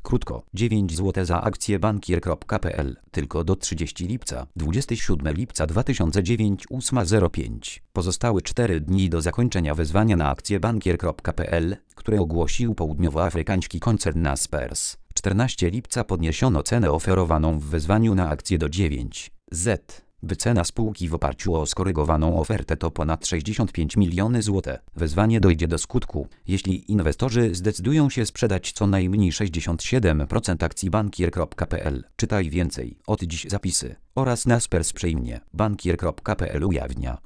Krótko, 9 zł za akcję bankier.pl, tylko do 30 lipca, 27 lipca 2009, 8:05. Pozostałe 4 dni do zakończenia wezwania na akcję bankier.pl, które ogłosił południowoafrykański koncern Naspers. 14 lipca podniesiono cenę oferowaną w wezwaniu na akcję do 9 zł. Wycena spółki w oparciu o skorygowaną ofertę to ponad 65 miliony złotych. Wezwanie dojdzie do skutku, jeśli inwestorzy zdecydują się sprzedać co najmniej 67% akcji bankier.pl. Czytaj więcej. Od dziś zapisy oraz Naspers przejmie. Bankier.pl ujawnia,